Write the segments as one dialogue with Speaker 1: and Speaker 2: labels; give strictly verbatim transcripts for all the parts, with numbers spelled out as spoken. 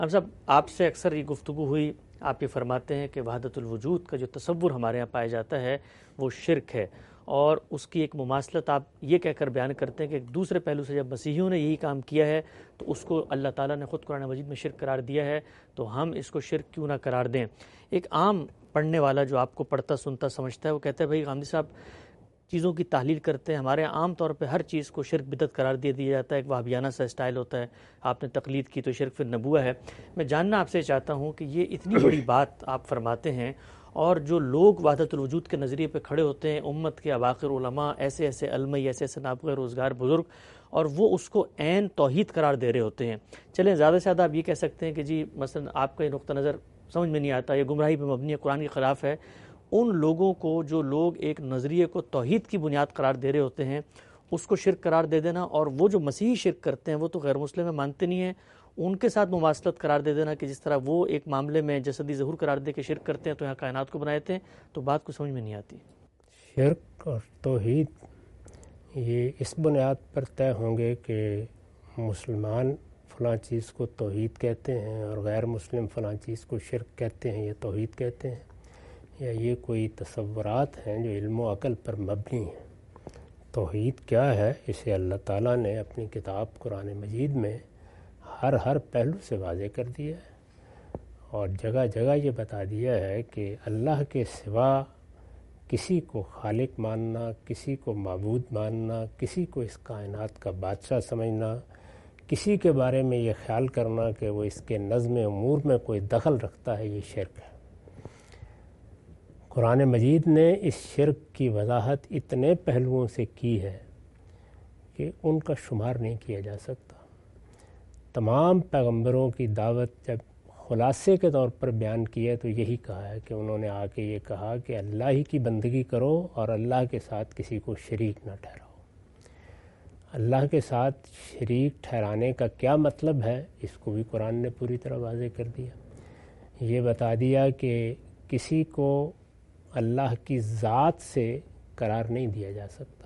Speaker 1: ہم صاحب آپ سے اکثر یہ گفتگو ہوئی، آپ یہ فرماتے ہیں کہ وحدت الوجود کا جو تصور ہمارے ہاں پایا جاتا ہے وہ شرک ہے، اور اس کی ایک مماثلت آپ یہ کہہ کر بیان کرتے ہیں کہ ایک دوسرے پہلو سے جب مسیحیوں نے یہی کام کیا ہے تو اس کو اللہ تعالیٰ نے خود قرآن مجید میں شرک قرار دیا ہے، تو ہم اس کو شرک کیوں نہ قرار دیں۔ ایک عام پڑھنے والا جو آپ کو پڑھتا سنتا سمجھتا ہے وہ کہتا ہے بھائی غامدی صاحب چیزوں کی تحلیل کرتے ہیں، ہمارے عام طور پہ ہر چیز کو شرک بدعت قرار دے دیا جاتا ہے، ایک وہابیانہ سا اسٹائل ہوتا ہے، آپ نے تقلید کی تو شرک پھر نبوہ ہے۔ میں جاننا آپ سے چاہتا ہوں کہ یہ اتنی بڑی بات آپ فرماتے ہیں، اور جو لوگ وحدت الوجود کے نظریے پہ کھڑے ہوتے ہیں، امت کے اباقر علماء، ایسے ایسے علمائی، ایسے ایسے نابغہ روزگار بزرگ، اور وہ اس کو عین توحید قرار دے رہے ہوتے ہیں۔ چلیں زیادہ سے زیادہ آپ یہ کہہ سکتے ہیں کہ جی مثلا آپ کا یہ نقطہ نظر سمجھ میں نہیں آتا، یہ گمراہی پہ مبنی ہے، قرآن کے خلاف ہے۔ ان لوگوں کو جو لوگ ایک نظریے کو توحید کی بنیاد قرار دے رہے ہوتے ہیں اس کو شرک قرار دے دینا، اور وہ جو مسیحی شرک کرتے ہیں وہ تو غیر مسلم میں مانتے نہیں ہیں، ان کے ساتھ مماثلت قرار دے دینا کہ جس طرح وہ ایک معاملے میں جسدی ظہور قرار دے کے شرک کرتے ہیں تو یہاں کائنات کو بنائے تھے، تو بات کو سمجھ میں نہیں آتی۔
Speaker 2: شرک اور توحید یہ اس بنیاد پر طے ہوں گے کہ مسلمان فلاں چیز کو توحید کہتے ہیں اور غیر مسلم فلاں چیز کو شرک کہتے ہیں یا توحید کہتے ہیں، یا یہ کوئی تصورات ہیں جو علم و عقل پر مبنی ہیں۔ توحید کیا ہے اسے اللہ تعالیٰ نے اپنی کتاب قرآن مجید میں ہر ہر پہلو سے واضح کر دیا ہے، اور جگہ جگہ یہ بتا دیا ہے کہ اللہ کے سوا کسی کو خالق ماننا، کسی کو معبود ماننا، کسی کو اس کائنات کا بادشاہ سمجھنا، کسی کے بارے میں یہ خیال کرنا کہ وہ اس کے نظم امور میں کوئی دخل رکھتا ہے، یہ شرک ہے۔ قرآن مجید نے اس شرک کی وضاحت اتنے پہلوؤں سے کی ہے کہ ان کا شمار نہیں کیا جا سکتا۔ تمام پیغمبروں کی دعوت جب خلاصے کے طور پر بیان کی ہے تو یہی کہا ہے کہ انہوں نے آ کے یہ کہا کہ اللہ ہی کی بندگی کرو اور اللہ کے ساتھ کسی کو شریک نہ ٹھہراؤ۔ اللہ کے ساتھ شریک ٹھہرانے کا کیا مطلب ہے اس کو بھی قرآن نے پوری طرح واضح کر دیا۔ یہ بتا دیا کہ کسی کو اللہ کی ذات سے قرار نہیں دیا جا سکتا،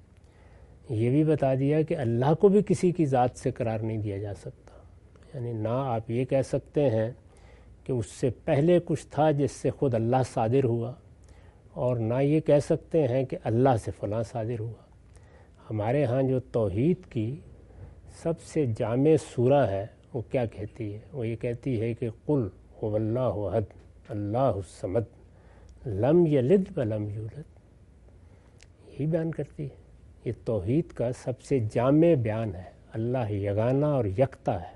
Speaker 2: یہ بھی بتا دیا کہ اللہ کو بھی کسی کی ذات سے قرار نہیں دیا جا سکتا، یعنی نہ آپ یہ کہہ سکتے ہیں کہ اس سے پہلے کچھ تھا جس سے خود اللہ صادر ہوا، اور نہ یہ کہہ سکتے ہیں کہ اللہ سے فلاں صادر ہوا۔ ہمارے ہاں جو توحید کی سب سے جامع سورہ ہے وہ کیا کہتی ہے؟ وہ یہ کہتی ہے کہ قل هو اللہ احد اللہ الصمد لم یلد ولم یولد، یہی بیان کرتی ہے۔ یہ توحید کا سب سے جامع بیان ہے۔ اللہ یگانہ اور یکتا ہے،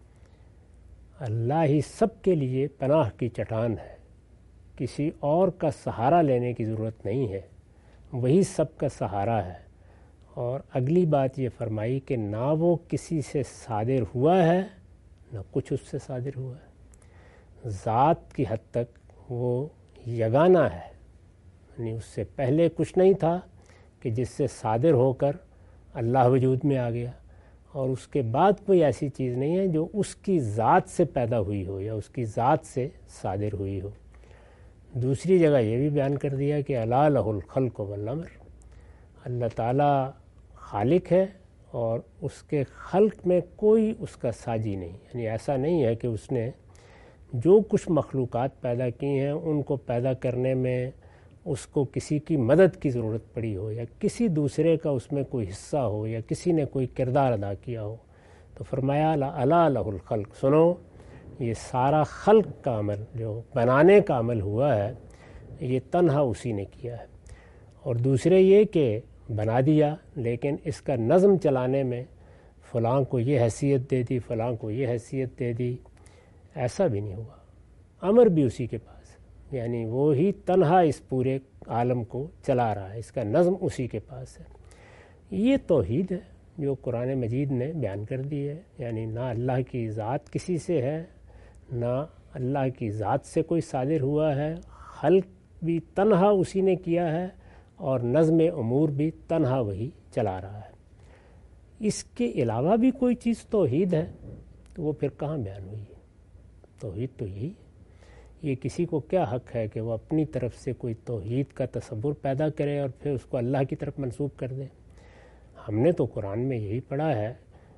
Speaker 2: اللہ ہی سب کے لیے پناہ کی چٹان ہے، کسی اور کا سہارا لینے کی ضرورت نہیں ہے، وہی سب کا سہارا ہے۔ اور اگلی بات یہ فرمائی کہ نہ وہ کسی سے صادر ہوا ہے نہ کچھ اس سے صادر ہوا ہے۔ ذات کی حد تک وہ یگانہ ہے، یعنی اس سے پہلے کچھ نہیں تھا کہ جس سے صادر ہو کر اللہ وجود میں آ گیا، اور اس کے بعد کوئی ایسی چیز نہیں ہے جو اس کی ذات سے پیدا ہوئی ہو یا اس کی ذات سے صادر ہوئی ہو۔ دوسری جگہ یہ بھی بیان کر دیا کہ الا لہ الخلق والامر، اللہ تعالیٰ خالق ہے اور اس کے خلق میں کوئی اس کا ساجی نہیں، یعنی ایسا نہیں ہے کہ اس نے جو کچھ مخلوقات پیدا کی ہیں ان کو پیدا کرنے میں اس کو کسی کی مدد کی ضرورت پڑی ہو یا کسی دوسرے کا اس میں کوئی حصہ ہو یا کسی نے کوئی کردار ادا کیا ہو۔ تو فرمایا الا لہ الخلق، سنو یہ سارا خلق کا عمل جو بنانے کا عمل ہوا ہے یہ تنہا اسی نے کیا ہے۔ اور دوسرے یہ کہ بنا دیا لیکن اس کا نظم چلانے میں فلاں کو یہ حیثیت دے دی، فلاں کو یہ حیثیت دے دی، ایسا بھی نہیں ہوا۔ امر بھی اسی کے پاس ہے، یعنی وہ ہی تنہا اس پورے عالم کو چلا رہا ہے، اس کا نظم اسی کے پاس ہے۔ یہ توحید ہے جو قرآن مجید نے بیان کر دی ہے، یعنی نہ اللہ کی ذات کسی سے ہے نہ اللہ کی ذات سے کوئی صادر ہوا ہے، خلق بھی تنہا اسی نے کیا ہے اور نظم امور بھی تنہا وہی چلا رہا ہے۔ اس کے علاوہ بھی کوئی چیز توحید ہے تو وہ پھر کہاں بیان ہوئی ہے؟ توحید تو یہی ہے۔ یہ کسی کو کیا حق ہے کہ وہ اپنی طرف سے کوئی توحید کا تصور پیدا کرے اور پھر اس کو اللہ کی طرف منسوب کر دے؟ ہم نے تو قرآن میں یہی پڑھا ہے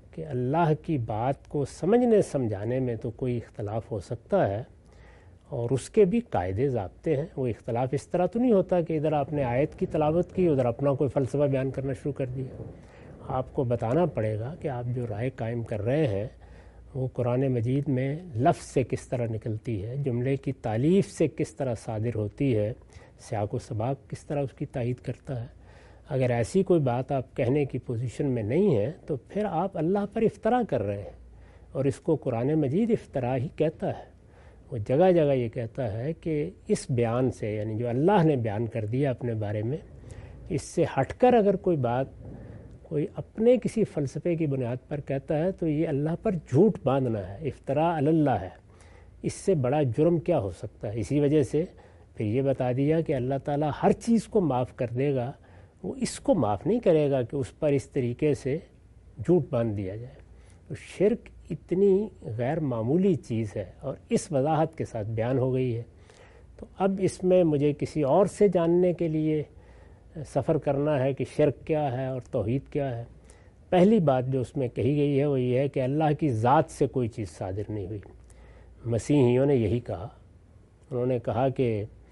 Speaker 2: کہ اللہ کی بات کو سمجھنے سمجھانے میں تو کوئی اختلاف ہو سکتا ہے اور اس کے بھی قاعدے ضابطے ہیں. وہ اختلاف اس طرح تو نہیں ہوتا کہ ادھر آپ نے آیت کی تلاوت کی ادھر اپنا کوئی فلسفہ بیان کرنا شروع کر دیا. آپ کو بتانا پڑے گا کہ آپ جو رائے قائم کر رہے ہیں وہ قرآن مجید میں لفظ سے کس طرح نکلتی ہے, جملے کی تالیف سے کس طرح صادر ہوتی ہے, سیاق و سباق کس طرح اس کی تائید کرتا ہے. اگر ایسی کوئی بات آپ کہنے کی پوزیشن میں نہیں ہیں تو پھر آپ اللہ پر افطرا کر رہے ہیں, اور اس کو قرآن مجید افطرا ہی کہتا ہے. وہ جگہ جگہ یہ کہتا ہے کہ اس بیان سے, یعنی جو اللہ نے بیان کر دیا اپنے بارے میں, اس سے ہٹ کر اگر کوئی بات کوئی اپنے کسی فلسفے کی بنیاد پر کہتا ہے تو یہ اللہ پر جھوٹ باندھنا ہے, افطرا علی اللہ ہے. اس سے بڑا جرم کیا ہو سکتا ہے. اسی وجہ سے پھر یہ بتا دیا کہ اللہ تعالیٰ ہر چیز کو معاف کر دے گا, وہ اس کو معاف نہیں کرے گا کہ اس پر اس طریقے سے جھوٹ باندھ دیا جائے. تو شرک اتنی غیر معمولی چیز ہے اور اس وضاحت کے ساتھ بیان ہو گئی ہے. تو اب اس میں مجھے کسی اور سے جاننے کے لیے سفر کرنا ہے کہ شرک کیا ہے اور توحید کیا ہے. پہلی بات جو اس میں کہی گئی ہے وہ یہ ہے کہ اللہ کی ذات سے کوئی چیز صادر نہیں ہوئی. مسیحیوں نے یہی کہا, انہوں نے کہا کہ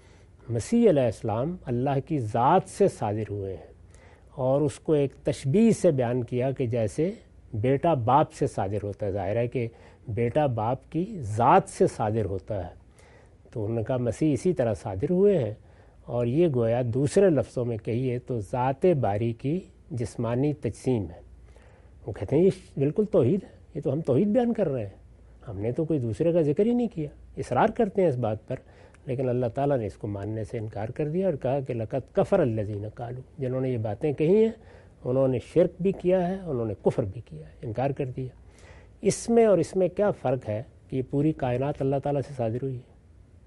Speaker 2: مسیح علیہ السلام اللہ کی ذات سے صادر ہوئے ہیں, اور اس کو ایک تشبیہ سے بیان کیا کہ جیسے بیٹا باپ سے صادر ہوتا ہے. ظاہر ہے کہ بیٹا باپ کی ذات سے صادر ہوتا ہے. تو انہوں نے کہا مسیح اسی طرح صادر ہوئے ہیں, اور یہ گویا دوسرے لفظوں میں کہیے تو ذات باری کی جسمانی تجسیم ہے. وہ کہتے ہیں یہ بالکل توحید ہے, یہ تو ہم توحید بیان کر رہے ہیں, ہم نے تو کوئی دوسرے کا ذکر ہی نہیں کیا. اصرار کرتے ہیں اس بات پر, لیکن اللہ تعالیٰ نے اس کو ماننے سے انکار کر دیا اور کہا کہ لقد کفر الذین قالوا, جنہوں نے یہ باتیں کہی ہیں انہوں نے شرک بھی کیا ہے, انہوں نے کفر بھی کیا ہے, انکار کر دیا. اس میں اور اس میں کیا فرق ہے کہ یہ پوری کائنات اللہ تعالیٰ سے صادر ہوئی ہے.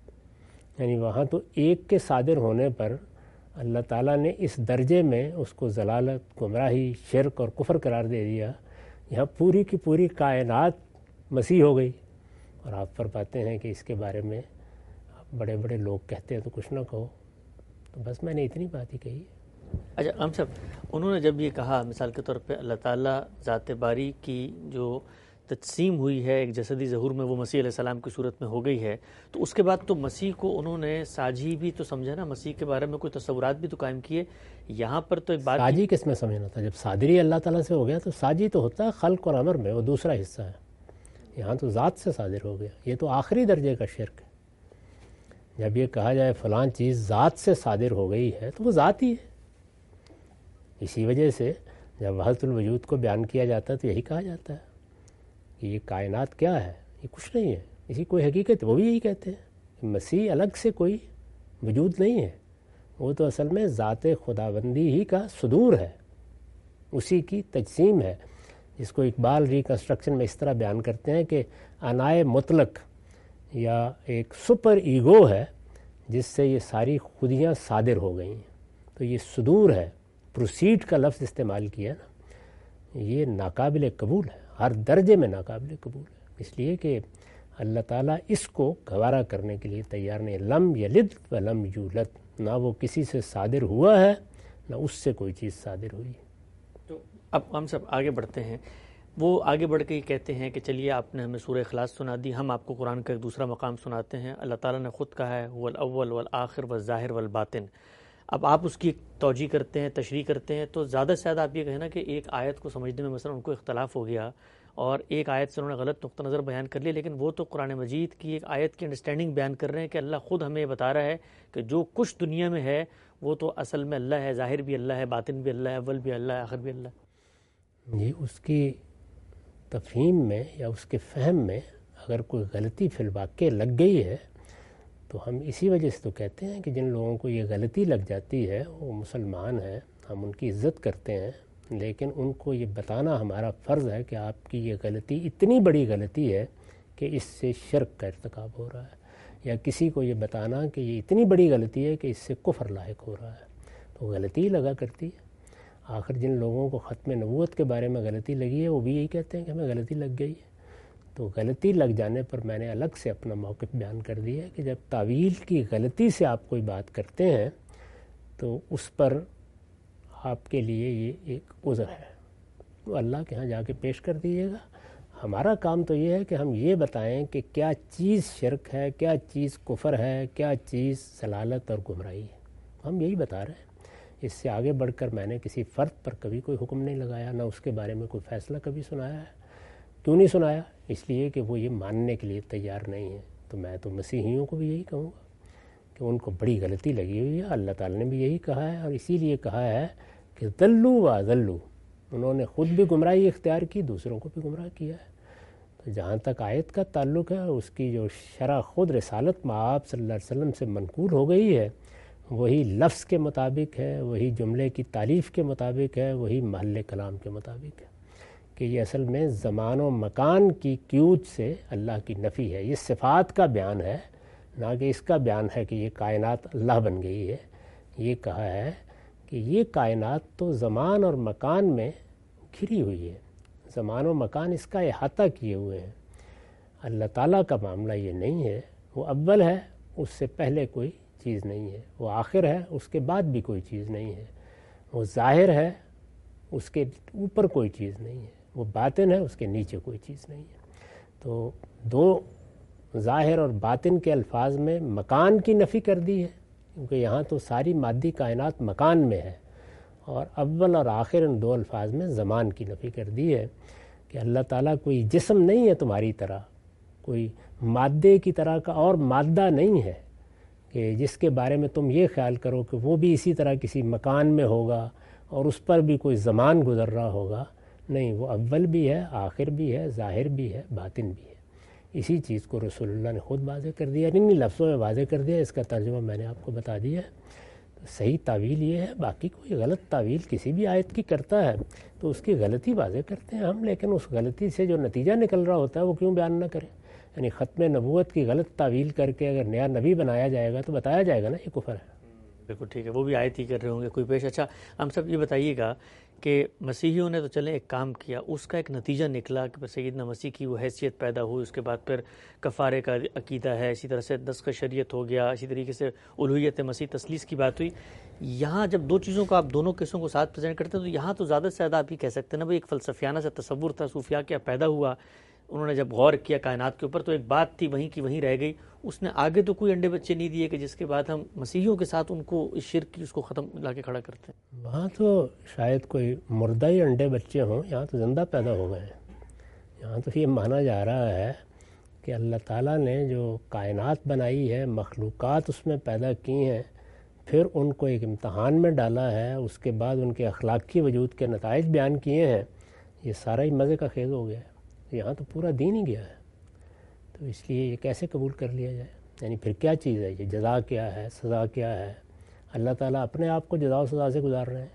Speaker 2: یعنی وہاں تو ایک کے صادر ہونے پر اللہ تعالیٰ نے اس درجے میں اس کو ضلالت, گمراہی, شرک اور کفر قرار دے دیا. یہاں پوری کی پوری کائنات مسیح ہو گئی, اور آپ فرماتے ہیں کہ اس کے بارے میں بڑے بڑے لوگ کہتے ہیں تو کچھ نہ کہو. تو بس میں نے اتنی بات ہی کہی ہے.
Speaker 1: اچھا ہم صاحب, انہوں نے جب یہ کہا مثال کے طور پہ اللہ تعالیٰ ذات باری کی جو تجسیم ہوئی ہے ایک جسدی ظہور میں وہ مسیح علیہ السلام کی صورت میں ہو گئی ہے, تو اس کے بعد تو مسیح کو انہوں نے ساجی بھی تو سمجھا نا, مسیح کے بارے میں کوئی تصورات بھی تو قائم کیے. یہاں پر تو ایک بات,
Speaker 2: ساجی کس میں سمجھنا تھا؟ جب صادری اللہ تعالیٰ سے ہو گیا تو ساجی تو ہوتا ہے خلق اور امر میں, وہ دوسرا حصہ ہے. یہاں تو ذات سے صادر ہو گیا, یہ تو آخری درجے کا شرک ہے. جب یہ کہا جائے فلاں چیز ذات سے صادر ہو گئی ہے تو وہ ذات ہی ہے. اسی وجہ سے جب وحدت الوجود کو بیان کیا جاتا ہے تو یہی کہا جاتا ہے کہ یہ کائنات کیا ہے, یہ کچھ نہیں ہے, اسی کوئی حقیقت. وہ بھی یہی کہتے ہیں مسیح الگ سے کوئی وجود نہیں ہے, وہ تو اصل میں ذات خداوندی ہی کا صدور ہے, اسی کی تجسیم ہے, جس کو اقبال ریکنسٹرکشن میں اس طرح بیان کرتے ہیں کہ انائے مطلق یا ایک سپر ایگو ہے جس سے یہ ساری خودیاں صادر ہو گئی ہیں. تو یہ صدور ہے, پروسیڈ کا لفظ استعمال کیا نا, یہ ناقابل قبول ہے, ہر درجے میں ناقابل قبول ہے. اس لیے کہ اللہ تعالیٰ اس کو گوارا کرنے کے لیے تیار نہیں. لم یلد ولم یولد, نہ وہ کسی سے صادر ہوا ہے نہ اس سے کوئی چیز صادر ہوئی.
Speaker 1: تو اب ہم سب آگے بڑھتے ہیں. وہ آگے بڑھ کے یہ کہتے ہیں کہ چلیے آپ نے ہمیں سورہ اخلاص سنا دی, ہم آپ کو قرآن کا ایک دوسرا مقام سناتے ہیں. اللہ تعالیٰ نے خود کہا ہے هو الاول والآخر والظاہر والباطن. اب آپ اس کی توجیہ کرتے ہیں, تشریح کرتے ہیں, تو زیادہ سے زیادہ آپ یہ کہیں نا کہ ایک آیت کو سمجھنے میں مثلا ان کو اختلاف ہو گیا اور ایک آیت سے انہوں نے غلط نقطہ نظر بیان کر لیا, لیکن وہ تو قرآن مجید کی ایک آیت کی انڈرسٹینڈنگ بیان کر رہے ہیں کہ اللہ خود ہمیں یہ بتا رہا ہے کہ جو کچھ دنیا میں ہے وہ تو اصل میں اللہ ہے, ظاہر بھی اللہ ہے, باطن بھی اللہ ہے, اول بھی اللہ ہے, آخر بھی اللہ ہے.
Speaker 2: جی, اس کی تفہیم میں یا اس کے فہم میں اگر کوئی غلطی فی الواقع لگ گئی ہے تو ہم اسی وجہ سے تو کہتے ہیں کہ جن لوگوں کو یہ غلطی لگ جاتی ہے وہ مسلمان ہیں, ہم ان کی عزت کرتے ہیں, لیکن ان کو یہ بتانا ہمارا فرض ہے کہ آپ کی یہ غلطی اتنی بڑی غلطی ہے کہ اس سے شرک کا ارتکاب ہو رہا ہے, یا کسی کو یہ بتانا کہ یہ اتنی بڑی غلطی ہے کہ اس سے کفر لاحق ہو رہا ہے. تو غلطی ہی لگا کرتی ہے. آخر جن لوگوں کو ختم نبوت کے بارے میں غلطی لگی ہے وہ بھی یہی کہتے ہیں کہ ہمیں غلطی لگ گئی ہے. تو غلطی لگ جانے پر میں نے الگ سے اپنا موقف بیان کر دیا ہے کہ جب تعویل کی غلطی سے آپ کوئی بات کرتے ہیں تو اس پر آپ کے لیے یہ ایک عذر ہے. وہ اللہ کے ہاں جا کے پیش کر دیجیے گا۔ ہمارا کام تو یہ ہے کہ ہم یہ بتائیں کہ کیا چیز شرک ہے، کیا چیز کفر ہے، کیا چیز ضلالت اور گمراہی ہے، ہم یہی بتا رہے ہیں۔ اس سے آگے بڑھ کر میں نے کسی فرد پر کبھی کوئی حکم نہیں لگایا، نہ اس کے بارے میں کوئی فیصلہ کبھی سنایا ہے۔ کیوں نہیں سنایا؟ اس لیے کہ وہ یہ ماننے کے لیے تیار نہیں ہیں۔ تو میں تو مسیحیوں کو بھی یہی کہوں گا کہ ان کو بڑی غلطی لگی ہوئی ہے۔ اللہ تعالیٰ نے بھی یہی کہا ہے، اور اسی لیے کہا ہے کہ ضلوا واضلوا، انہوں نے خود بھی گمراہی اختیار کی، دوسروں کو بھی گمراہ کیا ہے۔ تو جہاں تک آیت کا تعلق ہے، اس کی جو شرح خود رسالت مآب صلی اللہ علیہ وسلم سے منقول ہو گئی ہے، وہی لفظ کے مطابق ہے، وہی جملے کی تعریف کے مطابق ہے، وہی محل کلام کے مطابق ہے کہ یہ اصل میں زمان و مکان کی قیود سے اللہ کی نفی ہے۔ یہ صفات کا بیان ہے، نہ کہ اس کا بیان ہے کہ یہ کائنات اللہ بن گئی ہے۔ یہ کہا ہے کہ یہ کائنات تو زمان اور مکان میں گھری ہوئی ہے، زمان و مکان اس کا احاطہ کیے ہوئے ہیں۔ اللہ تعالیٰ کا معاملہ یہ نہیں ہے، وہ اول ہے، اس سے پہلے کوئی چیز نہیں ہے، وہ آخر ہے، اس کے بعد بھی کوئی چیز نہیں ہے، وہ ظاہر ہے، اس کے اوپر کوئی چیز نہیں ہے، وہ باطن ہے، اس کے نیچے کوئی چیز نہیں ہے۔ تو دو ظاہر اور باطن کے الفاظ میں مکان کی نفی کر دی ہے، کیونکہ یہاں تو ساری مادی کائنات مکان میں ہے، اور اول اور آخر ان دو الفاظ میں زمان کی نفی کر دی ہے کہ اللہ تعالیٰ کوئی جسم نہیں ہے تمہاری طرح، کوئی مادے کی طرح کا اور مادہ نہیں ہے کہ جس کے بارے میں تم یہ خیال کرو کہ وہ بھی اسی طرح کسی مکان میں ہوگا اور اس پر بھی کوئی زمان گزر رہا ہوگا۔ نہیں، وہ اول بھی ہے، آخر بھی ہے، ظاہر بھی ہے، باطن بھی ہے۔ اسی چیز کو رسول اللہ نے خود واضح کر دیا، انہی لفظوں میں واضح کر دیا۔ اس کا ترجمہ میں نے آپ کو بتا دیا ہے۔ تو صحیح تعویل یہ ہے، باقی کوئی غلط تعویل کسی بھی آیت کی کرتا ہے تو اس کی غلطی واضح کرتے ہیں ہم، لیکن اس غلطی سے جو نتیجہ نکل رہا ہوتا ہے وہ کیوں بیان نہ کریں؟ یعنی ختم نبوت کی غلط تعویل کر کے اگر نیا نبی بنایا جائے گا تو بتایا جائے گا نا یہ کفر ہے۔
Speaker 1: بالکل ٹھیک ہے، وہ بھی آیت ہی کر رہے ہوں گے کوئی پیش۔ اچھا ہم سب یہ بتائیے گا کہ مسیحیوں نے تو چلیں ایک کام کیا، اس کا ایک نتیجہ نکلا کہ سیدنا مسیح کی وہ حیثیت پیدا ہوئی، اس کے بعد پھر کفارے کا عقیدہ ہے، اسی طرح سے نسخ شریعت ہو گیا، اسی طریقے سے الوہیت مسیح تثلیث کی بات ہوئی۔ یہاں جب دو چیزوں کو آپ دونوں قصوں کو ساتھ پریزنٹ کرتے ہیں تو یہاں تو زیادہ سے زیادہ آپ یہ کہہ سکتے ہیں نا بھائی ایک فلسفیانہ سے تصور تھا، صوفیاء کیا پیدا ہوا، انہوں نے جب غور کیا کائنات کے اوپر تو ایک بات تھی وہیں کی وہیں رہ گئی، اس نے آگے تو کوئی انڈے بچے نہیں دیے کہ جس کے بعد ہم مسیحیوں کے ساتھ ان کو اس شرک کی اس کو ختم لا کے کھڑا کرتے ہیں۔
Speaker 2: وہاں تو شاید کوئی مردہ ہی انڈے بچے ہوں، یہاں تو زندہ پیدا ہو گئے ہیں۔ یہاں تو یہ مانا جا رہا ہے کہ اللہ تعالیٰ نے جو کائنات بنائی ہے، مخلوقات اس میں پیدا کی ہیں، پھر ان کو ایک امتحان میں ڈالا ہے، اس کے بعد ان کے اخلاقی وجود کے نتائج بیان کیے ہیں، یہ سارا ہی مزے کا خیز ہو گیا ہے۔ یہاں تو پورا دین ہی گیا ہے، تو اس لیے یہ کیسے قبول کر لیا جائے؟ یعنی پھر کیا چیز ہے یہ؟ جزا کیا ہے؟ سزا کیا ہے؟ اللہ تعالیٰ اپنے آپ کو جزا و سزا سے گزار رہے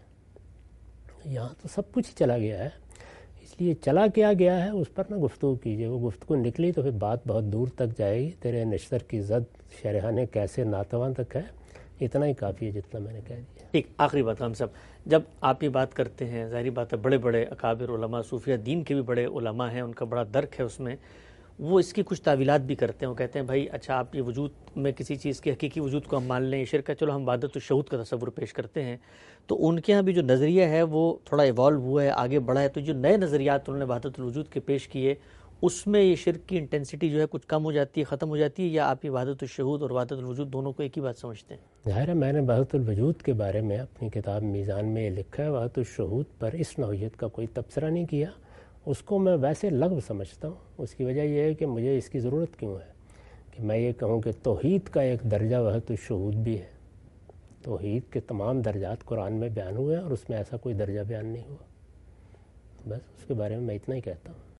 Speaker 2: ہیں۔ یہاں تو سب کچھ ہی چلا گیا ہے، اس لیے چلا کیا گیا ہے اس پر نہ گفتگو کیجیے۔ وہ گفتگو نکلی تو پھر بات بہت دور تک جائے گی۔ تیرے نشتر کی زد شرحانے کیسے ناتواں تک ہے، اتنا ہی کافی ہے جتنا میں نے کہہ دیا۔
Speaker 1: ایک آخری بات ہم سب، جب آپ یہ بات کرتے ہیں، ظاہری بات ہے بڑے بڑے اکابر علماء، صوفیہ دین کے بھی بڑے علماء ہیں، ان کا بڑا درک ہے اس میں، وہ اس کی کچھ تعویلات بھی کرتے ہیں۔ وہ کہتے ہیں بھائی اچھا آپ یہ وجود میں کسی چیز کے حقیقی وجود کو ہم مان لیں، یہ شرک ہے، چلو ہم وحدت الشہود کا تصور پیش کرتے ہیں۔ تو ان کے ہاں بھی جو نظریہ ہے وہ تھوڑا ایوالو ہوا ہے، آگے بڑھا ہے، تو جو نئے نظریات انہوں نے وحدت الوجود کے پیش کیے اس میں یہ شرک کی انٹینسٹی جو ہے کچھ کم ہو جاتی ہے، ختم ہو جاتی ہے، یا آپ یہ وحدت الشہود اور وحدت الوجود دونوں کو ایک ہی بات سمجھتے ہیں؟
Speaker 2: ظاہر ہے میں نے وحدت الوجود کے بارے میں اپنی کتاب میزان میں یہ لکھا ہے، وحدت الشہود پر اس نوعیت کا کوئی تبصرہ نہیں کیا، اس کو میں ویسے لغو سمجھتا ہوں۔ اس کی وجہ یہ ہے کہ مجھے اس کی ضرورت کیوں ہے کہ میں یہ کہوں کہ توحید کا ایک درجہ وحدت الشہود بھی ہے۔ توحید کے تمام درجات قرآن میں بیان ہوئے ہیں اور اس میں ایسا کوئی درجہ بیان نہیں ہوا۔ بس اس کے بارے میں میں اتنا ہی کہتا ہوں۔